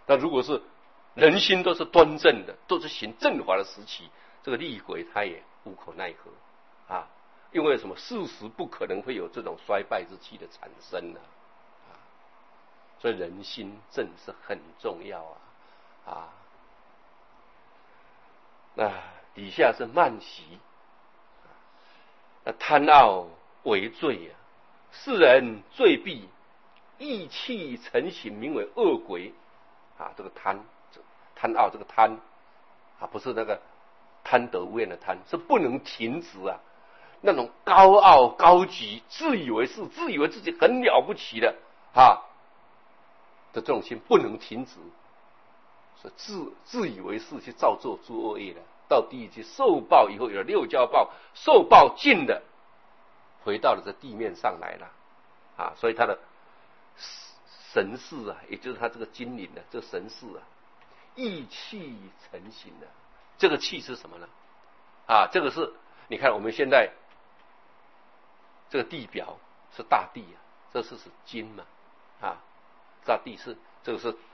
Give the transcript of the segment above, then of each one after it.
那如果是人心都是端正的，都是行正法的时期，这个厉鬼他也无可奈何啊。因为什么？事实不可能会有这种衰败之气的产生啊，所以人心正是很重要啊。那底下是慢习，那贪傲为罪啊，世人罪必意气成形，名为恶鬼啊。这个贪傲，这个贪啊，不是那个贪得无厌的贪，是不能停止啊。那种高傲高举，自以为是，自以为自己很了不起的的这种心不能停止，所以自以为是去造作诸恶业的，到地狱去受报以后，有了六交报，受报尽的，回到了这地面上来了啊。所以他的神识啊，也就是他这个精灵的这个神识啊，意气成形的。这个气是什么呢？啊，这个是你看我们现在这个地表是大地啊，这是金嘛啊，大地是这个是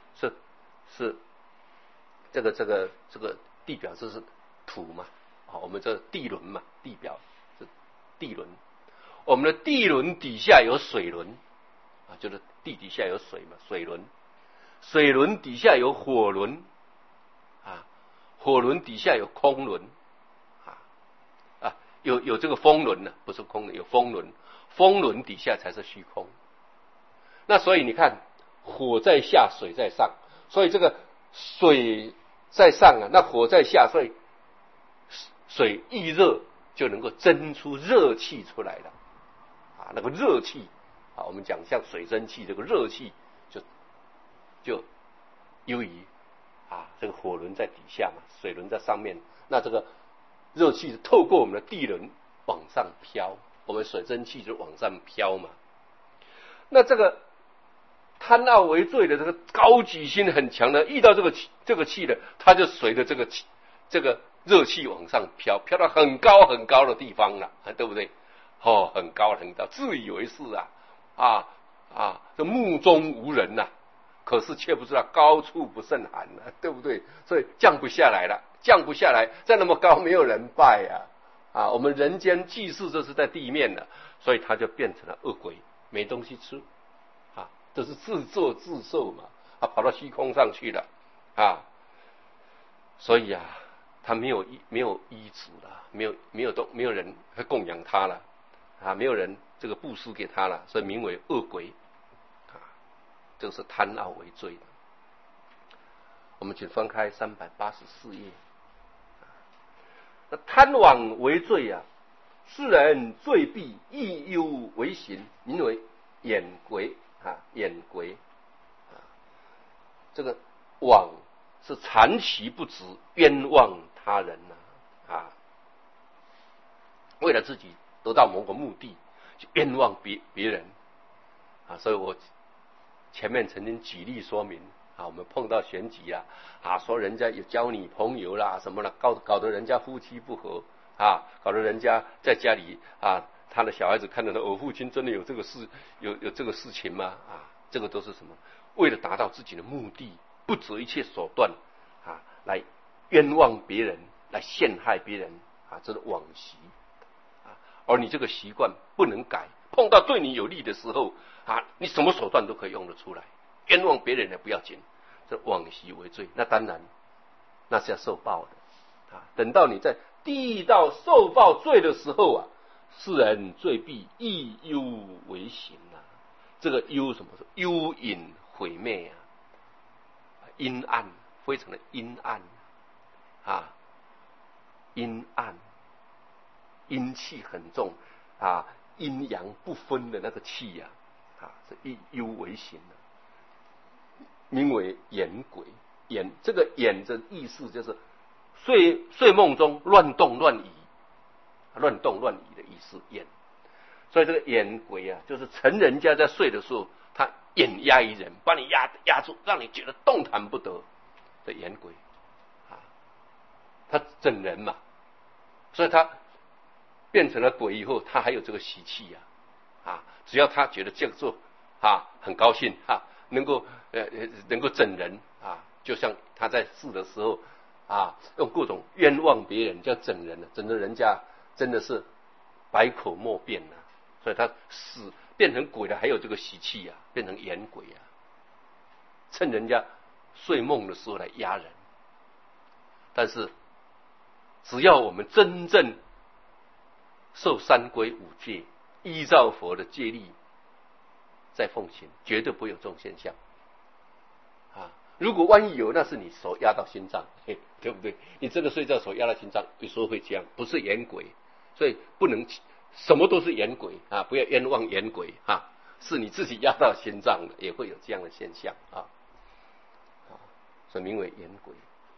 这个地表这是土嘛啊，我们这地轮嘛，地表是地轮，我们的地轮底下有水轮啊，就是地底下有水嘛，水轮，水轮底下有火轮啊，火轮底下有空轮啊，有这个风轮呢，不是空轮，有风轮，风轮底下才是虚空。那所以你看，火在下，水在上，所以这个水在上啊，那火在下，所以水一热就能够蒸出热气出来了啊，那个热气啊，我们讲像水蒸气，这个热气就由于这个火轮在底下嘛，水轮在上面，那这个热气透过我们的地轮往上飘，我们水蒸气就往上飘嘛。那这个贪傲为罪的这个高举心很强的，遇到这个气的，他就随着这个热气往上飘，飘到很高很高的地方了，对不对？很高很高，自以为是这目中无人呐，可是却不知道高处不胜寒了，对不对？所以降不下来了，降不下来，在那么高没有人拜我们人间祭祀这是在地面的，所以他就变成了恶鬼，没东西吃这是自作自受嘛，跑到虚空上去了所以他没有医治了，没有人会供养他了没有人这个布施给他了，所以名为恶鬼这是贪傲为罪的。我们请翻开384页。那贪妄为罪世人罪必意忧为行，名为眼鬼眼鬼这个妄是残其不直，冤枉他人为了自己得到某个目的，就冤枉别人所以我前面曾经举例说明我们碰到选举说人家有交女朋友啦什么了，搞得人家夫妻不和搞得人家在家里他的小孩子看到我父亲真的有这个事，有这个事情吗？这个都是什么？为了达到自己的目的，不择一切手段来冤枉别人，来陷害别人这是妄习而你这个习惯不能改，碰到对你有利的时候你什么手段都可以用得出来，冤枉别人也不要紧，这妄习为罪。那当然那是要受报的等到你在地狱道受报罪的时候世人罪必意忧为行这个忧什么？幽隐毁灭阴暗，非常的阴暗阴暗，阴气很重阴阳不分的那个气是意忧为行名为眼鬼。这个眼的意思就是睡梦中乱动乱移的意思眼。所以这个眼鬼就是趁人家在睡的时候，他眼压于人，把你压住，让你觉得动弹不得的眼鬼他整人嘛，所以他变成了鬼以后，他还有这个习气只要他觉得这样做很高兴能够整人就像他在世的时候用各种冤枉别人，叫整人，整得人家真的是百口莫辩所以他死变成鬼了，还有这个习气变成颜鬼趁人家睡梦的时候来压人。但是只要我们真正受三规五戒，依照佛的戒律在奉行，绝对不会有这种现象如果万一有，那是你手压到心脏，对不对？你真的睡觉手压到心脏，有时候会这样，不是颜鬼。所以不能什么都是颜鬼不要冤枉颜鬼是你自己压到心脏了，也会有这样的现象所以名为颜鬼。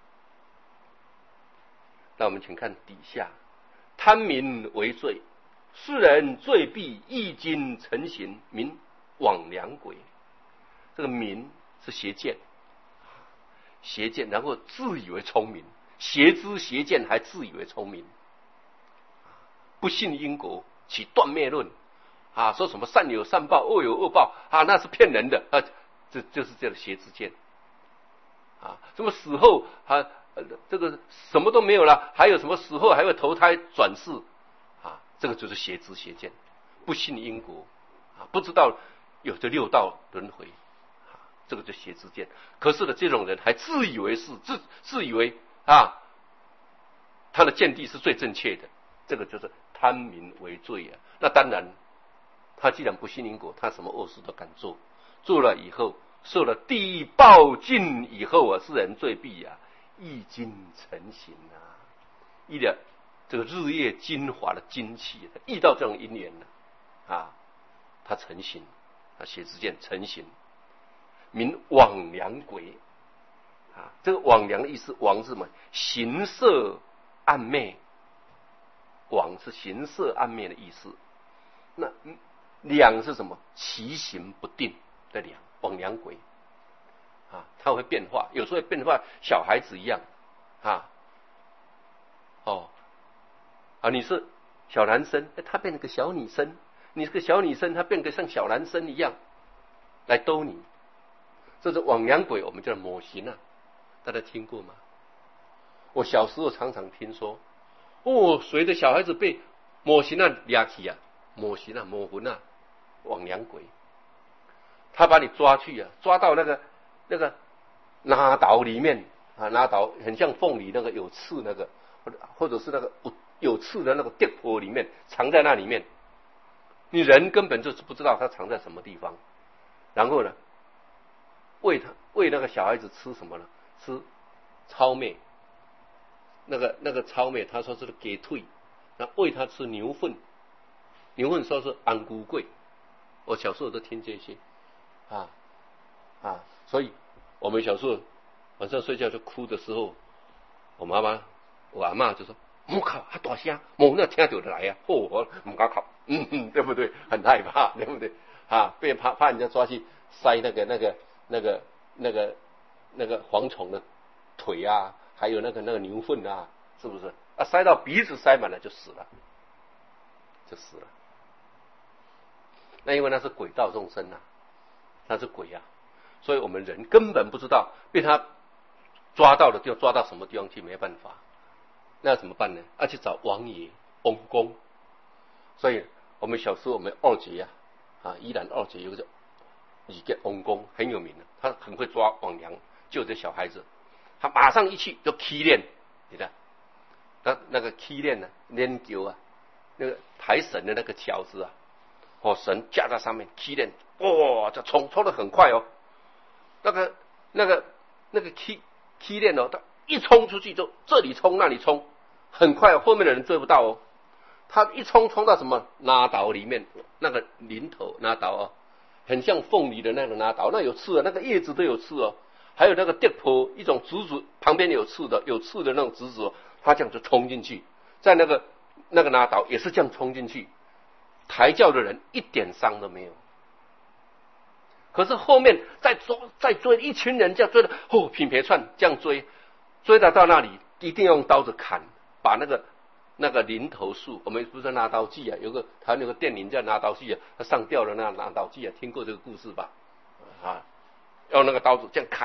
那我们请看底下，贪名为罪，世人罪必一经成形，名枉良鬼。这个名是邪见，邪见，然后自以为聪明，邪知邪见还自以为聪明，不信因果，起断灭论说什么善有善报，恶有恶报那是骗人的这就是这个邪知见什么死后这个什么都没有了，还有什么死后还会投胎转世这个就是邪知邪见，不信因果不知道有这六道轮回这个就邪知见。可是呢，这种人还自以为是，自以为他的见地是最正确的，这个就是贪名为罪那当然，他既然不信因果，他什么恶事都敢做，做了以后受了地狱报尽以后世人罪必一经成形依了这个日月精华的精气，遇到这种因缘他成形，邪知见成形，名枉良鬼这个枉良的意思，枉是什么？形色暗昧，枉是形色暗昧的意思。那良是什么？其行不定的良，枉良鬼它会变化，有时候会变化小孩子一样你是小男生，他变成个小女生；你是个小女生，他变个像小男生一样来逗你。这是枉良鬼，我们叫抹形大家听过吗？我小时候常常听说谁的小孩子被抹形抓去抹形抹魂枉良鬼，他把你抓去抓到那个拉岛里面拉岛很像凤梨那个有刺那个，或者是那个有刺的那个地坡里面，藏在那里面，你人根本就是不知道它藏在什么地方。然后呢，喂那个小孩子吃什么呢？吃糙麦，那个糙麦他说是鸡腿，那喂他吃牛粪，牛粪说是安菇桂。我小时候都听这些所以我们小时候晚上睡觉就哭的时候，我阿嬷就说莫哭大声，那听到就来我不敢哭对不对？很害怕，对不对被怕人家抓去塞那个蝗虫的腿还有那个牛粪是不是塞到鼻子塞满了就死了。那因为那是鬼道众生那是鬼所以我们人根本不知道，被他抓到了就抓到什么地方去，没办法。那要怎么办呢？要去找王爷翁公。所以我们小时候我们二姐宜兰二姐有个叫李家翁公很有名他很会抓枉良，救这小孩子，他马上一去就起练，你看那个起练练球那个抬绳的那个条子绳架在上面起练，这冲得很快那个起练他一冲出去就这里冲那里冲，很快后面的人追不到他一冲到什么拉岛里面，那个林头拉岛很像凤梨的那个拉岛，那有刺那个叶子都有刺还有那个地坡一种竹子旁边有刺的那种竹子他这样就冲进去，在那个拉岛也是这样冲进去，抬轿的人一点伤都没有。可是后面再追一群人，这样追的品别串这样追到那里一定要用刀子砍，把那个林头树，我们不是拿刀记台湾有个电影叫拿刀记他上吊了拿刀记听过这个故事吧用那个刀子这样砍，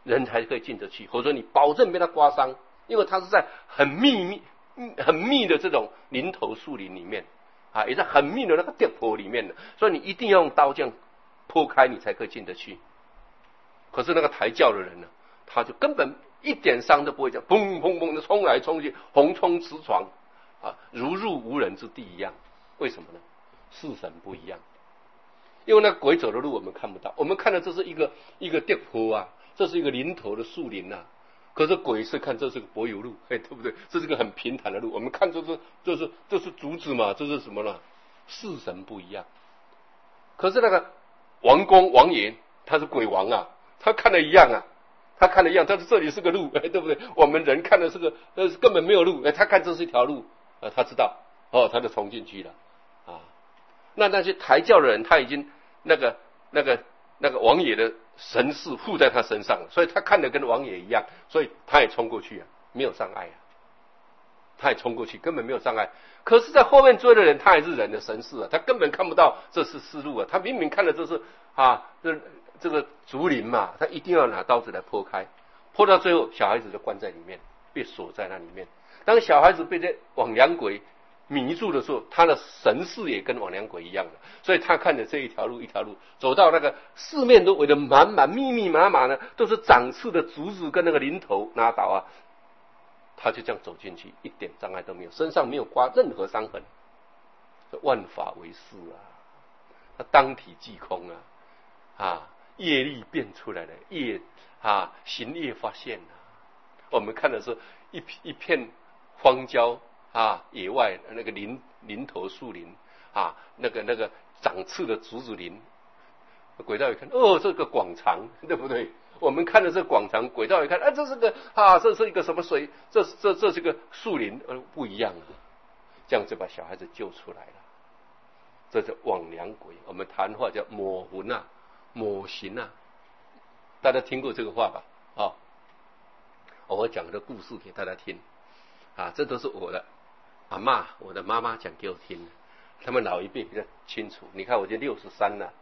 人才可以进得去，或者说你保证被它刮伤，因为它是在很密的这种林头树林里面啊，也在很密的那个跌坡里面的，所以你一定要用刀这样剖开，你才可以进得去。可是那个抬轿的人呢，他就根本一点伤都不会讲，砰砰砰的冲来冲去，横冲直撞啊，如入无人之地一样。为什么呢？四神不一样，因为那鬼走的路我们看不到，我们看到这是一个跌坡啊，这是一个林头的树林啊。可是鬼是看这是个柏油路，对不对？这是个很平坦的路，我们看这是竹子嘛，这是什么呢？四神不一样。可是那个王爷他是鬼王啊，他看的一样啊，他看的一样，他说这里是个路，对不对？我们人看的是个根本没有路，他看这是一条路，他知道他就冲进去了啊。那些抬轿的人，他已经那个王爷的神识附在他身上了，所以他看的跟王爷一样，所以他也冲过去啊，没有障碍啊，他也冲过去，根本没有障碍。可是，在后面追的人，他还是人的神识啊，他根本看不到这是思路啊，他明明看的这是这个竹林嘛，他一定要拿刀子来剖开，剖到最后，小孩子就关在里面，被锁在那里面。当小孩子被这魍魉鬼迷住的时候，他的神识也跟魍魉鬼一样的，所以他看着这一条路一条路，走到那个四面都围得密密麻麻的，都是长刺的竹子跟那个林头拿刀啊，他就这样走进去，一点障碍都没有，身上没有刮任何伤痕，万法唯识啊，他当体即空啊，业力变出来了，行业发现啊，我们看的是一片荒郊啊，野外那个林头树林啊，那个长刺的竹子林，鬼道一看，这个广场，对不对？我们看的是广场，鬼道一看，这是这是一个什么水？这是个树林，不一样啊。这样就把小孩子救出来了。这是魍魉鬼，我们谈话叫抹魂啊，抹形啊。大家听过这个话吧？我讲的故事给大家听啊，这都是我的阿嬷、我的妈妈讲给我听的。他们老一辈比较清楚。你看，我已经63了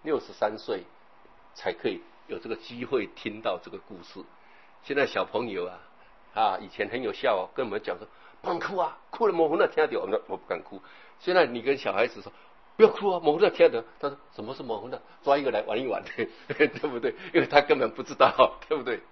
，63岁才可以有这个机会听到这个故事。现在小朋友以前很有效跟我们讲说不能哭啊，哭了抹魂啊，听到我不敢哭。现在你跟小孩子说不要哭啊，抹魂啊听到，他说什么是抹魂啊？抓一个来玩一玩，对不对？因为他根本不知道，对不对？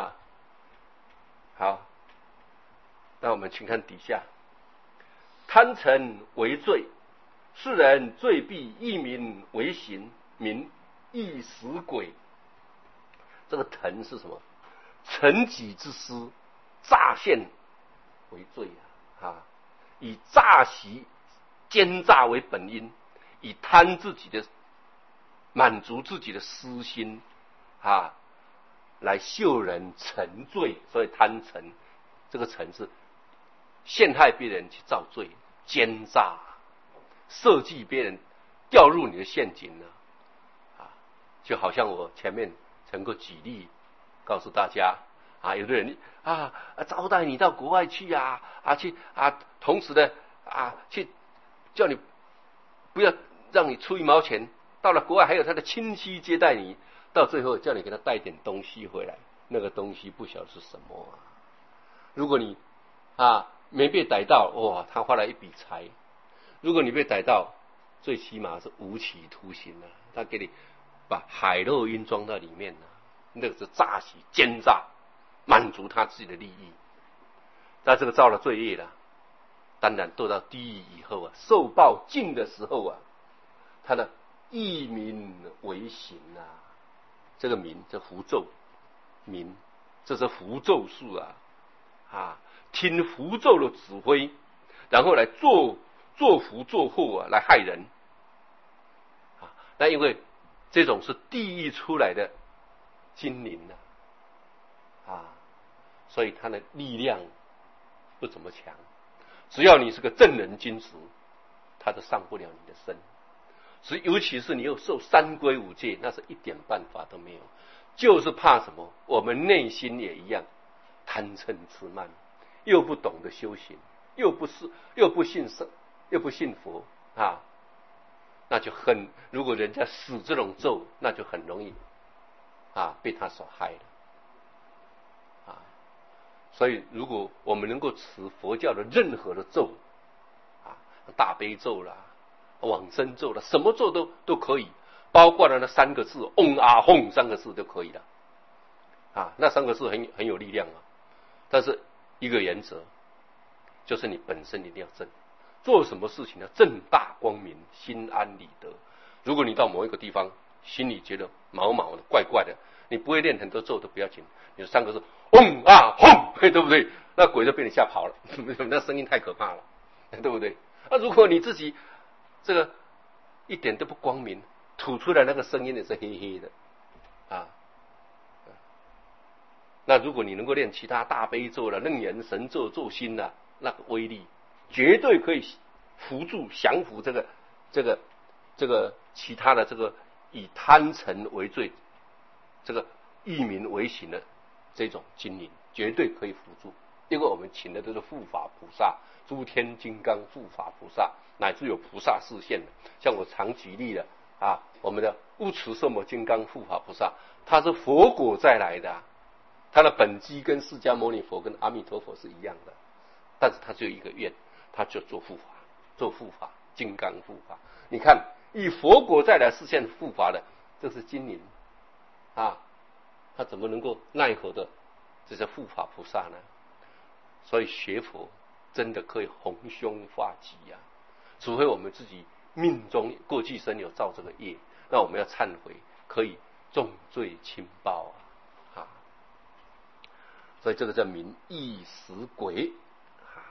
好，那我们请看底下，贪嗔为罪，世人罪必一名为行，名亦使鬼。这个嗔是什么？嗔己之私，诈现为罪以诈习奸诈为本因，以贪自己的满足自己的私心来诱人成罪，所以贪嗔，这个嗔是陷害别人去造罪，奸诈，设计别人掉入你的陷阱就好像我前面曾够举例告诉大家有的人招待你到国外去同时的去叫你不要让你出1毛钱，到了国外还有他的亲戚接待你，到最后叫你给他带点东西回来，那个东西不晓得是什么如果你没被逮到，他花了一笔财；如果你被逮到，最起码是无期徒刑他给你把海洛因装到里面那个是诈欺奸诈，满足他自己的利益。在这个造了罪业了，当然堕到地狱以后受报尽的时候他的一名为行这个名这符咒名，这是符咒术听符咒的指挥，然后来做福做祸来害人那因为这种是地狱出来的精灵所以它的力量不怎么强，只要你是个正人君子，他都上不了你的身。所以尤其是你又受三规五戒，那是一点办法都没有，就是怕什么？我们内心也一样，贪嗔痴慢，又不懂得修行，又不信神，又不信佛那就如果人家使这种咒，那就很容易被他所害了所以，如果我们能够持佛教的任何的咒，啊，大悲咒啦、往生咒啦，什么咒都可以，包括了那3个字嗡啊吽3个字就可以了，啊，那3个字很有力量啊。但是一个原则，就是你本身一定要正，做什么事情呢？正大光明，心安理得。如果你到某一个地方，心里觉得毛毛的、怪怪的，你不会练很多咒都不要紧，你3个字嗡啊吽，对不对？那鬼就被你吓跑了，那声音太可怕了，对不对？那如果你自己这个一点都不光明，吐出来那个声音也是黑黑的啊。那如果你能够练其他大悲咒了、楞严神咒、咒心了，那个威力绝对可以扶助、降服这个其他的这个以贪嗔为罪、这个欲民为行的这种精灵，绝对可以辅助。因为我们请的都是护法菩萨、诸天金刚护法菩萨，乃至有菩萨示现的。像我常举例的啊，我们的乌持色摩金刚护法菩萨，他是佛果再来的，他的本机跟释迦牟尼佛跟阿弥陀佛是一样的，但是他只有一个愿，他就做护法，金刚护法。你看，以佛果再来示现护法的，这是精灵啊，他怎么能够奈何的这些护法菩萨呢？所以学佛真的可以弘凶化吉啊！除非我们自己命中过去生有造这个业，那我们要忏悔，可以重罪轻报啊！所以这个叫名异食鬼啊。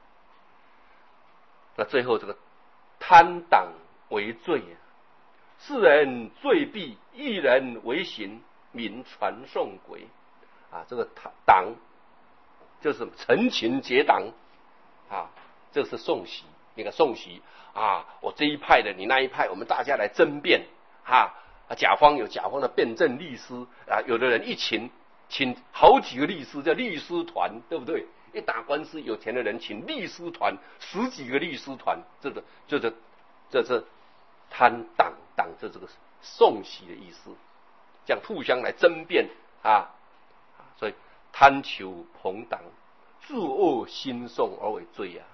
那最后这个贪党为罪啊，世人罪必，一人为行，名传送鬼啊。这个党就是成群结党啊，这是送喜。那个送喜啊，我这一派的，你那一派，我们大家来争辩啊。甲方有甲方的辩证律师啊，有的人一请好几个律师，叫律师团，对不对？一打官司，有钱的人请律师团，10几个律师团，这是贪党这个送喜的意思，这样互相来争辩啊。所以贪求朋党，作恶心送而为罪啊。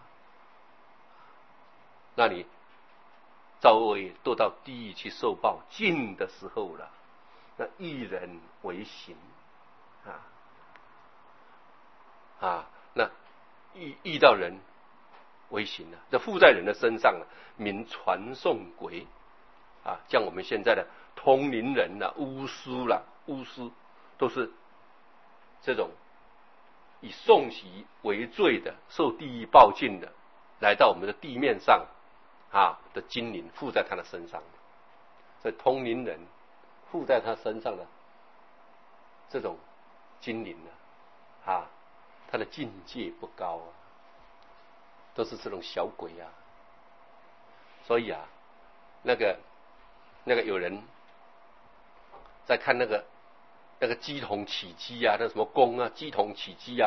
那你造恶业堕到地狱去受报，尽的时候了，那一人为行那遇到人为行了，这附在人的身上了，名传送鬼啊。像我们现在的通灵人啦、巫师啦，巫师都是这种以送喜为罪的，受地狱报尽的，来到我们的地面上的精灵附在他的身上，所以通灵人附在他身上的这种精灵他的境界不高啊，都是这种小鬼啊。所以那个有人在看那个鸡同起鸡啊，那什么功啊，鸡同起鸡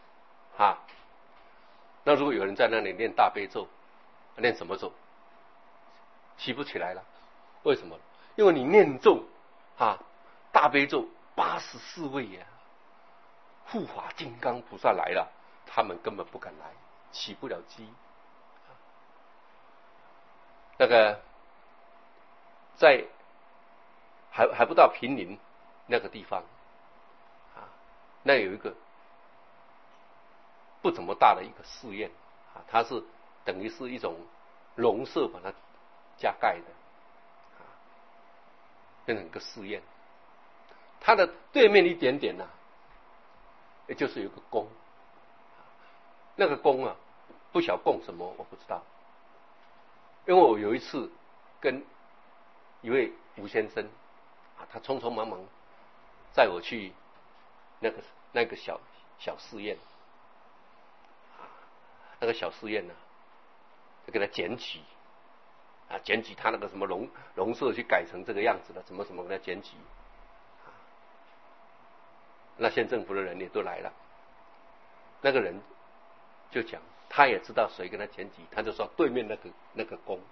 那如果有人在那里念大悲咒，念什么咒？起不起来了？为什么？因为你念咒大悲咒84位护法金刚菩萨来了，他们根本不敢来，起不了鸡。那个在还不到平陵那个地方那有一个不怎么大的一个寺院它是等于是一种笼舍把它加盖的变成一个寺院。它的对面一点点也就是有个宫，那个宫不晓供什么我不知道，因为我有一次跟一位吴先生他匆匆忙忙载我去那个小寺院那个小寺院就给他检举检举他那个什么笼舍去改成这个样子的，怎么给他检举那县政府的人也都来了，那个人就讲他也知道谁跟他检举，他就说对面那个宫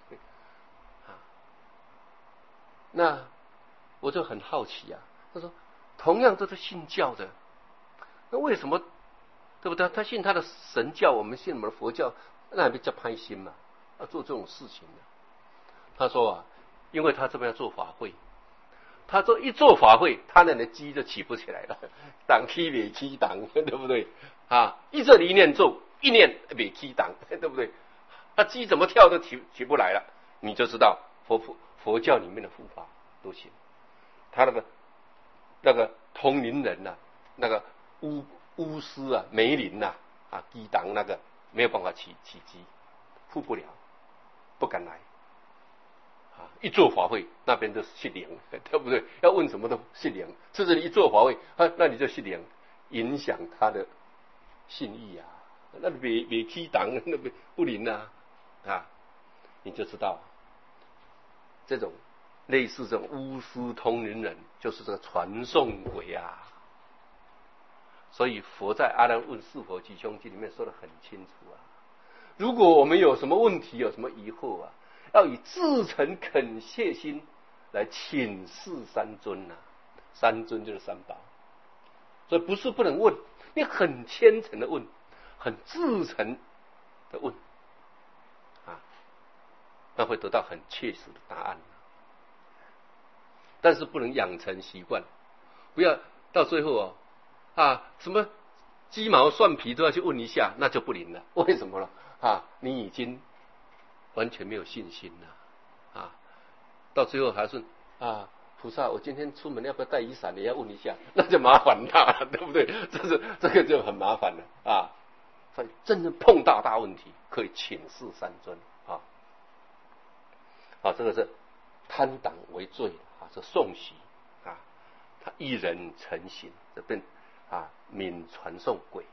那我就很好奇他说同样都是信教的，那为什么对不对？他信他的神教，我们信我们的佛教，那还比较拍心嘛，要做这种事情的。他说啊，因为他这边要做法会，他说一做法会，他那的鸡就起不起来了，党起没起党，对不对？啊，一这一念做，一念没起党，对不对？那鸡怎么跳都起不来了，你就知道佛教里面的护法都行。他那个通灵人呐，那个巫师啊、梅林呐、鸡党那个没有办法起鸡，护不了，不敢来。一做法会，那边就是失灵，对不对？要问什么都失灵。这里一做法会，那你就失灵，影响他的信义啊。那没起党，那不灵啊，你就知道，这种类似这种巫师通灵人，就是这个传送鬼啊。所以佛在《阿难问是佛吉凶记》里面说得很清楚啊。如果我们有什么问题，有什么疑惑啊，要以至诚恳切心来请示三尊啊。三尊就是三宝，所以不是不能问，你很虔诚的问，很至诚的问啊，那会得到很切实的答案。但是不能养成习惯，不要到最后什么鸡毛蒜皮都要去问一下，那就不灵了。为什么呢？你已经完全没有信心了到最后还是菩萨，我今天出门要不要带雨伞？你要问一下，那就麻烦大了，对不对？这个就很麻烦了所以真正碰到大问题，可以请示三尊这个是贪党为罪这诵习他一人成行，这边闽传送鬼。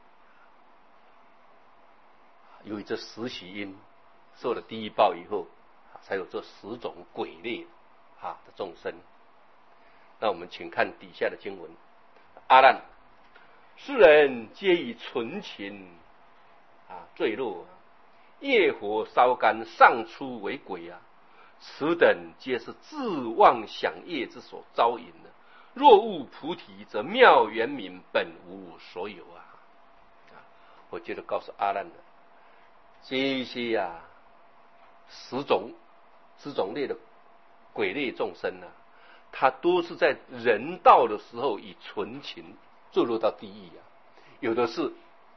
由于这10喜因受了第一报以后，才有这10种鬼类的众生。那我们请看底下的经文：阿难，世人皆以纯情坠落，业火烧干，上出为鬼此等皆是自妄想业之所招引的。若悟菩提，则妙圆明，本无所有我接着告诉阿难的，这些10种类的鬼类众生他都是在人道的时候以纯情坠落到地狱有的是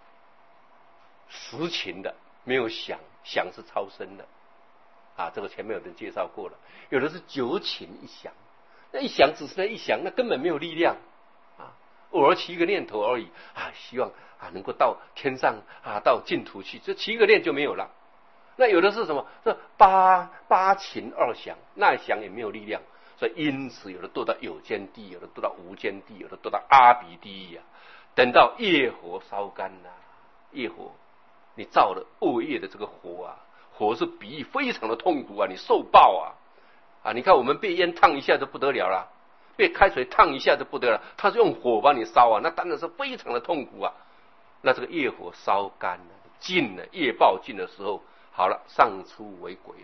实情的，没有想是超生的这个前面有人介绍过了。有的是九情一想，那一想只是那一想，那根本没有力量偶尔起一个念头而已希望能够到天上到净土去，这起一个念就没有了。那有的是什么？这八情二想，那想也没有力量。所以因此有的堕到有间地，有的堕到无间地，有的堕到阿鼻地狱等到业火烧干业火你造了恶业的这个火火是比喻非常的痛苦你受报你看我们被烟烫一下就不得了了，被开水烫一下就不得了，他是用火帮你烧那当然是非常的痛苦那这个业火烧干了，尽了业报尽的时候，好了，上出为鬼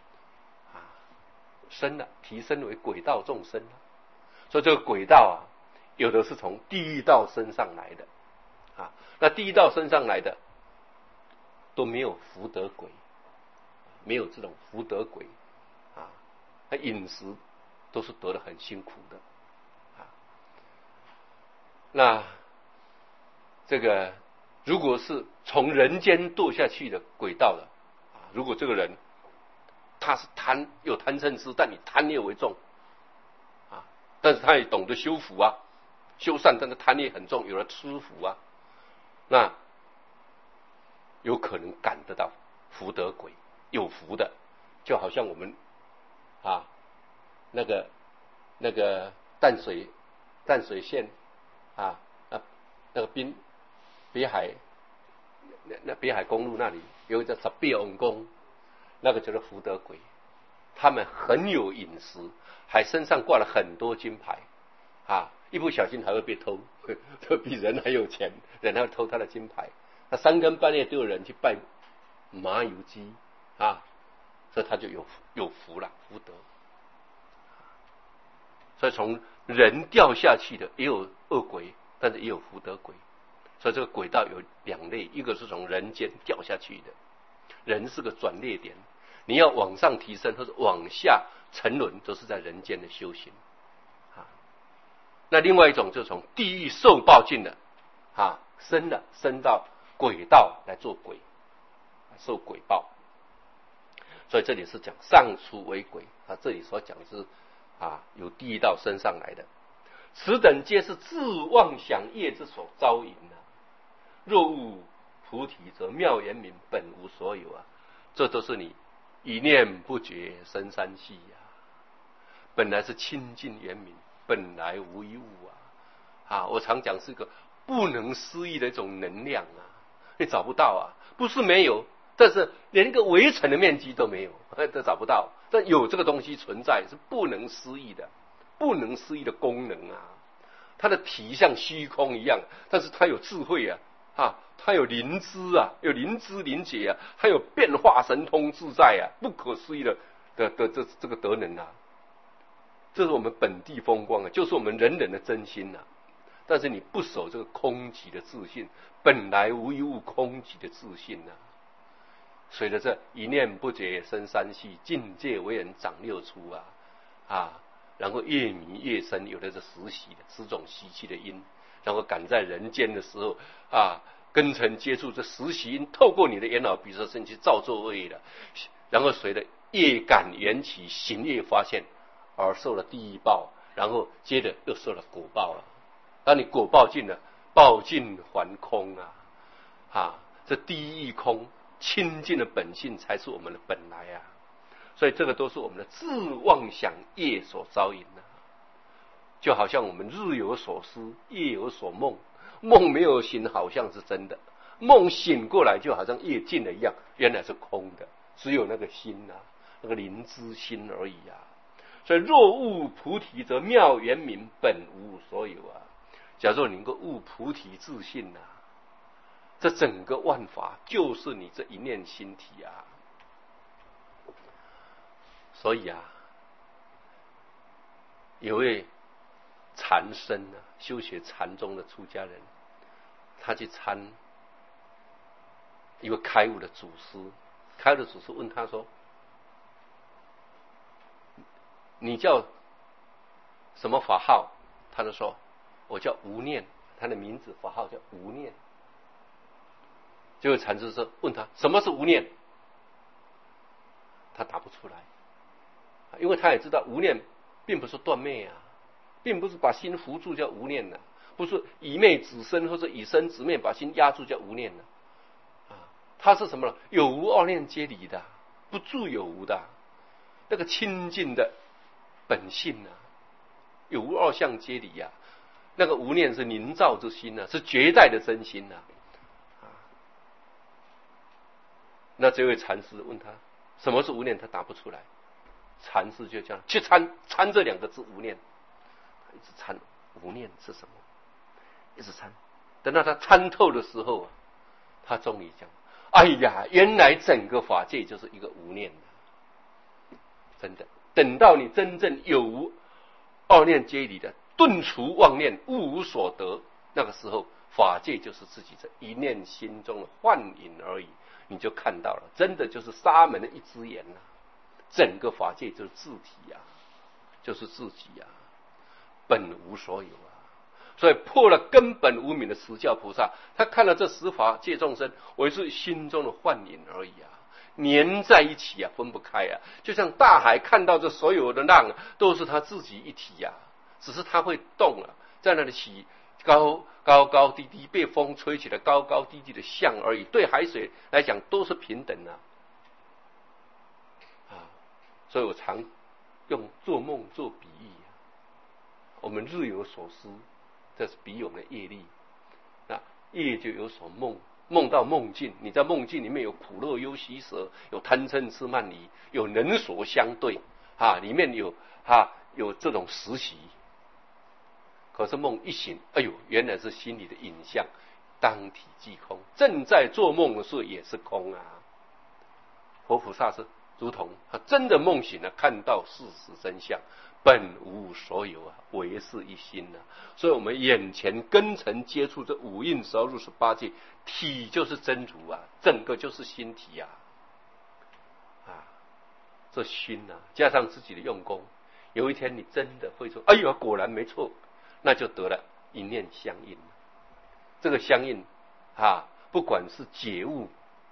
升了，提升为鬼道众生所以这个鬼道有的是从地狱道升上来的那地狱道升上来的都没有福德鬼，没有这种福德鬼他饮食都是得得很辛苦的那这个如果是从人间堕下去的鬼道的如果这个人他是有贪嗔痴，但你贪业为重但是他也懂得修福修善，但是贪业很重，有了吃福那有可能感得到福德鬼，有福的，就好像我们那个淡水县那个北海公路那里有一个叫十八王公，那个就是福德鬼，他们很有饮食，还身上挂了很多金牌一不小心还会被偷这比人还有钱，人还会偷他的金牌。那3更半夜都有人去拜麻油鸡所以他就有福了，福德。所以从人掉下去的也有恶鬼，但是也有福德鬼。 所以这个轨道有两类，一个是从人间掉下去的，人是个转捩点，你要往上提升或者往下沉沦，都是在人间的修行啊。那另外一种就从地狱受报尽了啊，升到轨道来做鬼，受鬼报。所以这里是讲上出为鬼，他这里所讲的是由地狱道升上来的。此等皆是自妄想业之所招引啊。若悟菩提，则妙圆明，本无所有啊。这都是你一念不觉生三系啊。本来是清净圆明，本来无一物啊。我常讲是一个不能思议的一种能量啊，你找不到啊，不是没有，但是连一个微尘的面积都没有，都找不到。但有这个东西存在，是不能思议的，不能思议的功能啊。它的体像虚空一样，但是它有智慧啊，它有灵知啊，有灵知灵觉啊，还有变化神通自在啊，不可思议的这个德能啊。这是我们本地风光啊，就是我们人人的真心啊。但是你不守这个空寂的自信，本来无一物空寂的自信啊，随着这一念不觉生三系，境界为人长六出然后越迷越深，有的是10种习气的因，然后赶在人间的时候根尘接触这10习因，透过你的眼脑鼻舌身去造作恶业了，然后随着业感缘起，行业发现，而受了地狱报，然后接着又受了果报了。当你果报尽了，报尽还空这地狱空清净的本性才是我们的本来啊。所以这个都是我们的自妄想业所招引的，就好像我们日有所思，夜有所梦，梦没有醒好像是真的，梦醒过来就好像夜尽了一样，原来是空的，只有那个心那个灵知心而已啊。所以若悟菩提，则妙圆明，本无所有啊。假如你能够悟菩提自信这整个万法就是你这一念心体啊。所以有位禅僧修学禅宗的出家人，他去参一个开悟的祖师，开悟的祖师问他说：“你叫什么法号？”他就说：“我叫无念。”他的名字法号叫无念。结果禅师问他什么是无念，他答不出来，因为他也知道无念并不是断灭并不是把心扶住叫无念不是以昧止身或者以身止灭把心压住叫无念它是什么呢？有无二念皆离的，不住有无的那个清净的本性有无二相皆离那个无念是凝照之心是绝代的真心那这位禅师问他什么是无念，他答不出来。禅师就这样去参这2个字无念，一直参无念是什么，一直参，等到他参透的时候他终于讲：哎呀，原来整个法界就是一个无念真的。等到你真正有无二念皆离的顿除妄念，物无所得，那个时候法界就是自己这一念心中的幻影而已，你就看到了，真的就是沙门的一只眼整个法界就是自体就是自己本无所有所以破了根本无明的实教菩萨，他看了这10法界众生为是心中的幻影而已粘在一起分不开就像大海看到这所有的浪都是他自己一体只是他会动在那里起高高低低，被风吹起来高高低低的像而已，对海水来讲都是平等所以我常用做梦做比喻我们日有所思，这是比喻我们的业力业就有所梦，梦到梦境，你在梦境里面有苦乐忧喜舍，有贪嗔痴慢疑，有能所相对里面有这种实习。可是梦一醒，哎呦，原来是心里的影像，当体即空，正在做梦的时候也是空活菩萨是如同他真的梦醒了，看到事实真相， 本无所有啊，唯是一心啊。所以我们眼前根尘接触这五蕴十二入十八界，体就是真如啊，整个就是心体啊。这心啊，加上自己的用功，有一天你真的会说：“哎呦，果然没错。”那就得了一念相应。这个相应不管是觉悟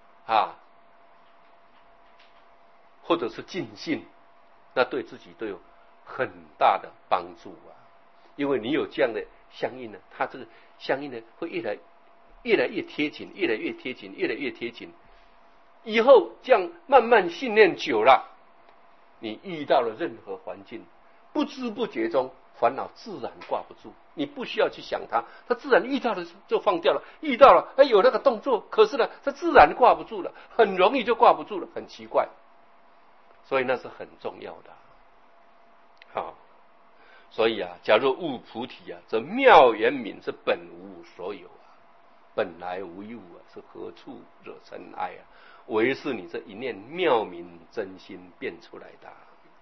或者是尽兴，那对自己都有很大的帮助啊。因为你有这样的相应呢，它这个相应呢会越来越贴紧，越来越贴紧，越来越贴紧。以后这样慢慢训练久了，你遇到了任何环境，不知不觉中烦恼自然挂不住，你不需要去想它，它自然遇到了就放掉了，遇到了有那个动作，可是呢它自然挂不住了，很容易就挂不住了，很奇怪。所以那是很重要的。所以假若悟菩提则妙圆明是本无所有本来无一物是何处惹尘埃唯是你这一念妙明真心变出来的。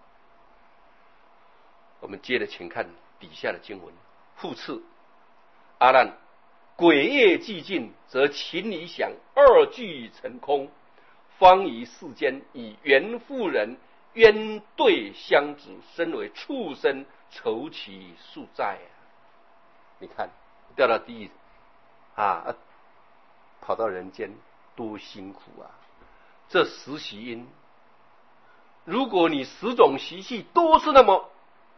我们接着请看底下的经文。复次，阿难，鬼业既尽，则情理想二俱成空，方于世间以缘妇人冤对相执，身为畜生，愁其宿债你看掉到地狱跑到人间多辛苦这十习因，如果你10种习气都是那么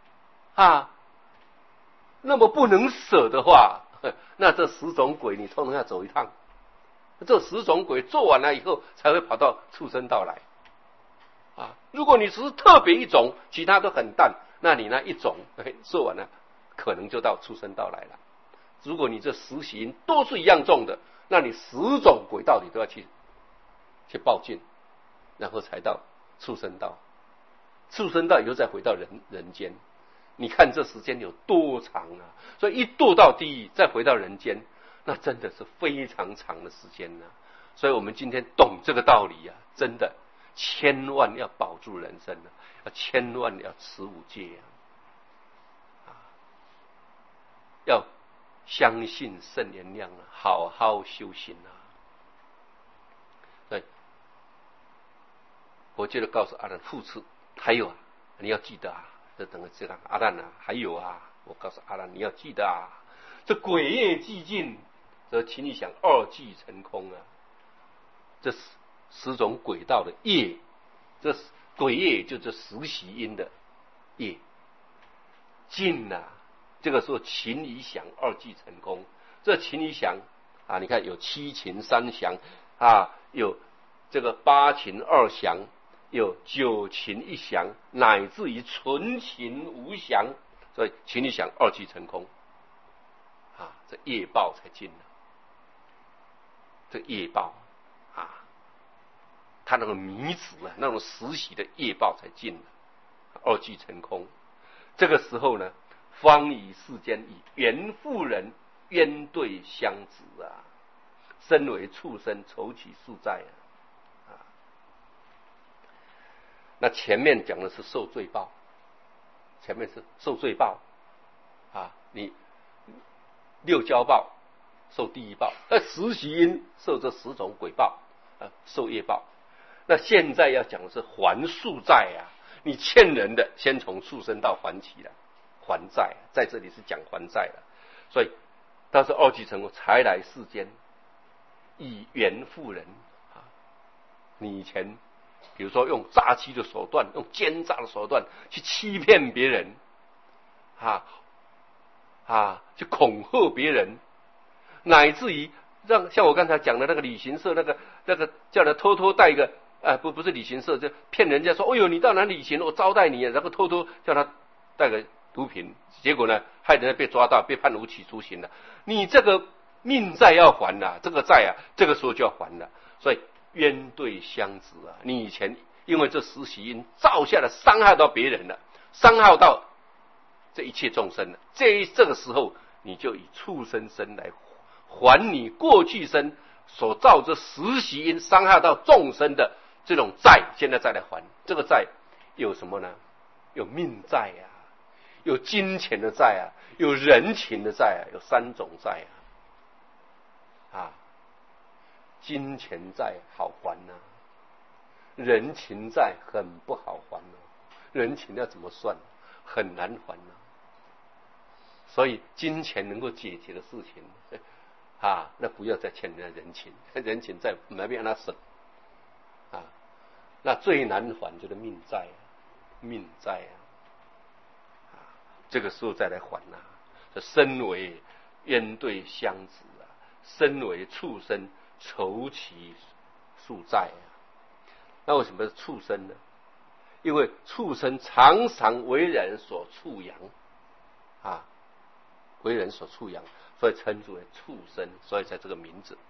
不能舍的话，那这10种鬼你通通要走一趟。这10种鬼做完了以后，才会跑到畜生道来如果你只是特别一种，其他都很淡，那你那一种做完了，可能就到畜生道来了。如果你这10习因都是一样重的，那你10种鬼道你都要去报尽，然后才到畜生道。畜生道以后再回到人间，你看这时间有多长所以一堕到地狱再回到人间，那真的是非常长的时间所以我们今天懂这个道理真的千万要保住人生要千万要持五戒要相信圣言量好好修行对，我接着告诉阿难，复次还有你要记得这等个这个阿难还有我告诉阿难你要记得这鬼业既尽，则情理想二俱成空这10种鬼道的业，这鬼业就这10习因的业尽这个时候情理想二俱成空。这情理想你看有7情3想有这个8情2想，有9情1想，乃至于纯情无想，所以情理想二俱成空这业报才尽这业报他那个迷子那种实习的业报才尽二俱成空。这个时候呢，方于世间以缘妇人冤对相执身为畜生，愁其宿债那前面讲的是受罪报，前面是受罪报你六交报受地狱报10习因受这10种鬼报受业报。那现在要讲的是还宿债你欠人的先从畜生道还起了，还债在这里是讲还债了。所以到时候二俱成空才来世间以缘妇人你以前比如说用诈欺的手段，用奸诈的手段去欺骗别人去恐吓别人，乃至于让像我刚才讲的那个旅行社那个叫他偷偷带一个不是旅行社，就骗人家说你到哪旅行我招待你然后偷偷叫他带个毒品，结果呢害人家被抓到被判无期徒刑了。你这个命债要还这个债这个时候就要还了。所以冤对相执你以前因为这10习因造下了伤害到别人了，伤害到这一切众生了，这个时候你就以畜生身来还你过去生所造这10习因伤害到众生的这种债，现在再来还。这个债有什么呢？有命债有金钱的债啊，有人情的债啊，有3种债啊。金钱债好还呐，人情债很不好还哦。人情要怎么算？很难还呐。所以金钱能够解决的事情那不要再欠人家人情，人情债没必要让他省那最难还就是命债命债这个时候再来还这身为冤对相子身为畜生酬其宿债那为什么是畜生呢？因为畜生常常为人所畜养为人所畜养，所以称之为畜生，所以才这个名字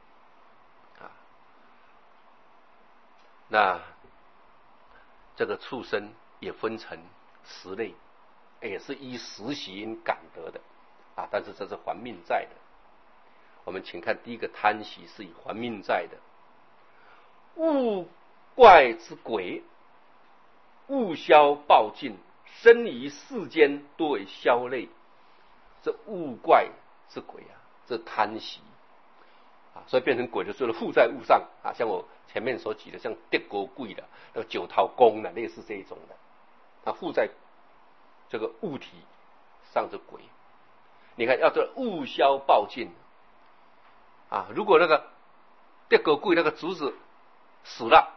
那这个畜生也分成10类，也是依实行感得的但是这是还命债的。我们请看第一个贪喜是以还命债的。物怪之鬼，物消暴尽，生于世间多为消类。这物怪之鬼这贪喜所以变成鬼的时候附在物上像我前面所举的像德国贵的那个九桃公类似这一种的，它附在这个物体上的鬼。你看要这物消暴尽如果那个德国贵那个竹子死了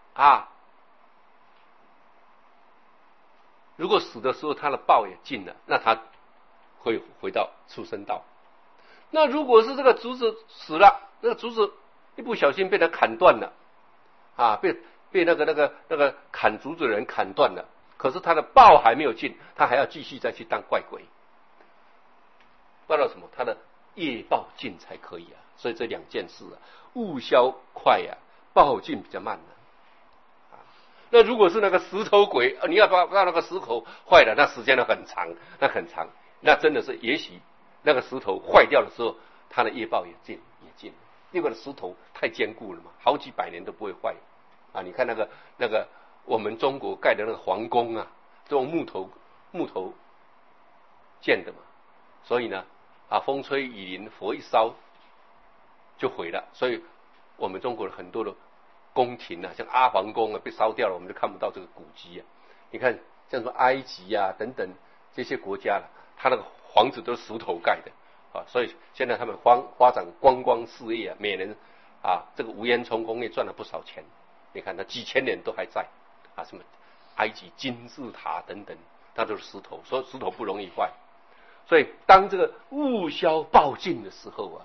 如果死的时候他的报也尽了，那他会回到畜生道。那如果是这个竹子死了，那个竹子一不小心被他砍断了被那个砍竹子的人砍断了，可是他的报还没有尽，他还要继续再去当怪鬼。报到什么？他的业报尽才可以所以这2件事物消快报尽比较慢那如果是那个石头鬼你要把那个石头坏了，那时间很长，那真的是也许那个石头坏掉的时候，他的业报也尽，因为石头太坚固了嘛，好几百年都不会坏你看那个我们中国盖的那个皇宫这种木头建的嘛，所以呢风吹雨淋火一烧就毁了。所以我们中国的很多的宫廷像阿房宫被烧掉了，我们就看不到这个古迹你看像什么埃及等等这些国家它那个房子都是石头盖的所以现在他们发展观光事业每年这个无烟囱工业赚了不少钱。你看它几千年都还在什么埃及金字塔等等，它都是石头，所以石头不容易坏。所以当这个物消报尽的时候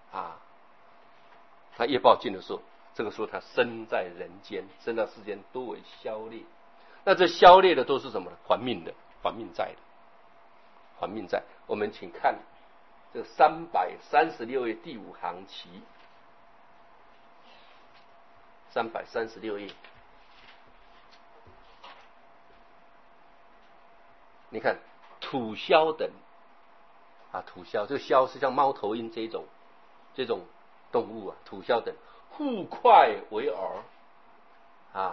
他业报尽的时候，这个时候他生在人间，生到世间多为消劣。那这消劣的都是什么呢？还命的，还命债的，还命债。我们请看这336页第5行期，336页，你看土枭等土枭，这个枭是像猫头鹰这种动物土枭等互快为饵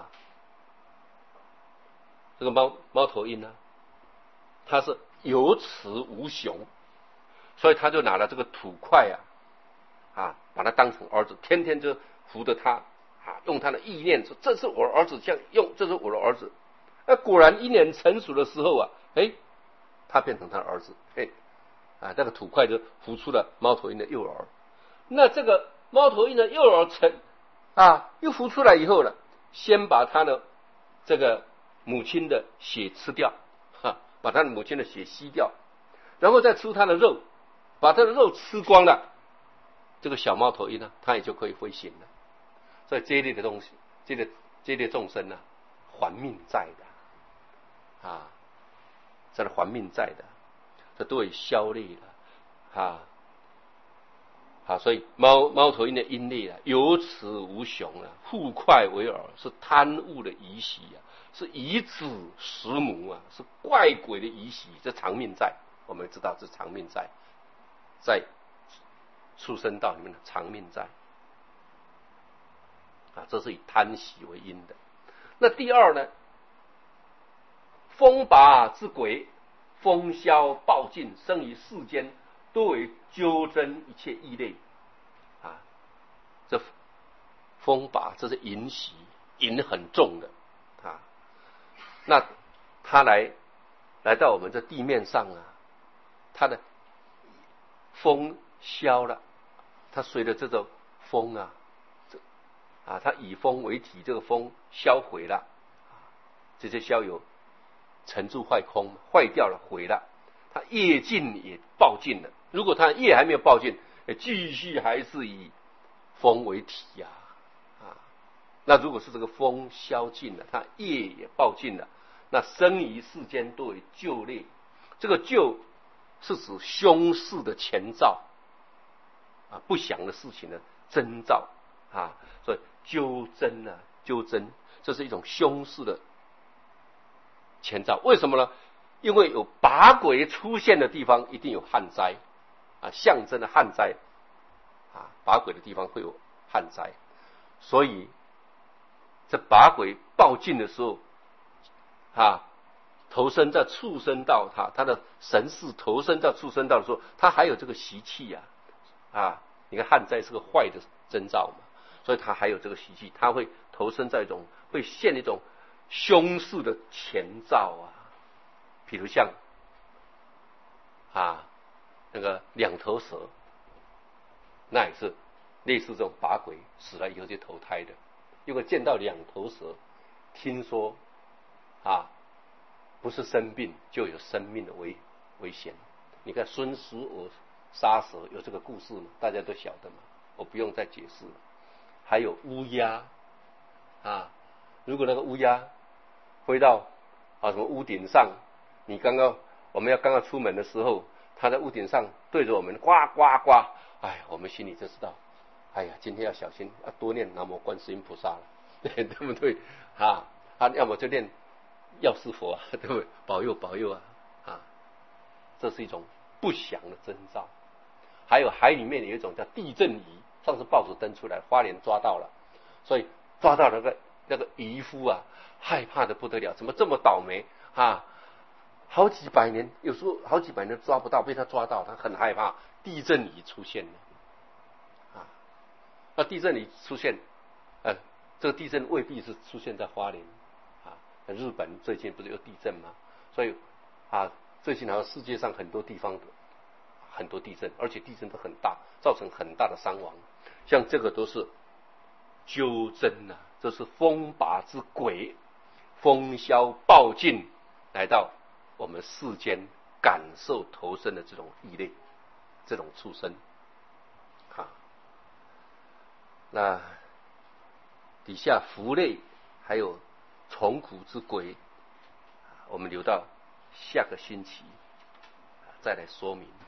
这个猫头鹰它是有齿无雄，所以他就拿了这个土块把它当成儿子，天天就扶着他用他的意念说这是我的儿子，这样用，这是我的儿子。那果然一年成熟的时候他变成他的儿子，那个土块就孵出了猫头鹰的幼儿。那这个猫头鹰的幼儿又孵出来以后先把他的这个母亲的血吃掉把他的母亲的血吸掉，然后再吃他的肉，把他的肉吃光了，这个小猫头鹰它也就可以飞行了。所以这一类的东西，这一类众生还命债的这是还命债的，这都会消劣的所以猫头鹰的鹰类有齿无雄互快为饵，是贪物的遗习是以子食母是怪鬼的遗习。这长命债我们知道是长命债，在畜生道里面的长命债这是以贪喜为因的。那第二呢，风拔之鬼风消暴尽，生于世间，多为纠真一切异类。啊，这风拔，这是淫习，淫很重的啊。那他来到我们这地面上啊，他的风消了，他随着这种风啊，他以风为体，这个风销毁了，这些消有沉住坏空，坏掉了，毁了。它业尽也报尽了。如果它业还没有报尽，继续还是以风为体呀，那如果是这个风消尽了，它业也报尽了，那生于世间多为旧类。这个旧是指凶事的前兆不祥的事情的征兆所以纠真纠真，这是一种凶事的前兆。为什么呢？因为有把鬼出现的地方一定有旱灾象征的旱灾把鬼的地方会有旱灾，所以这把鬼报尽的时候投身在畜生道，他的神识投身在畜生道的时候，他还有这个习气你看旱灾是个坏的征兆嘛，所以他还有这个习气，他会投身在会现一种凶事的前兆比如像那个两头蛇，那也是类似这种把鬼死了以后就投胎的。如果见到两头蛇，听说不是生病就有生命的危险。你看孙叔娥杀蛇有这个故事嘛，大家都晓得嘛，我不用再解释了。还有乌鸦如果那个乌鸦飞到什么屋顶上，我们刚刚出门的时候，它在屋顶上对着我们呱呱呱，我们心里就知道，今天要小心，要多念南无观世音菩萨了，对不对要么就念药师佛对不对？保佑这是一种不祥的征兆。还有海里面有一种叫地震仪，上次报纸登出来，花莲抓到了，所以抓到那个渔夫害怕的不得了，怎么这么倒霉好几百年，有时候好几百年抓不到，被他抓到，他很害怕。地震仪出现了那地震仪出现这个地震未必是出现在花莲日本最近不是有地震吗？所以最近好像世界上很多地方的很多地震，而且地震都很大，造成很大的伤亡。像这个都是纠真这是风拔之鬼，风消暴尽来到我们世间感受投身的这种异类，这种畜生那底下福类还有从苦之鬼，我们留到下个星期再来说明。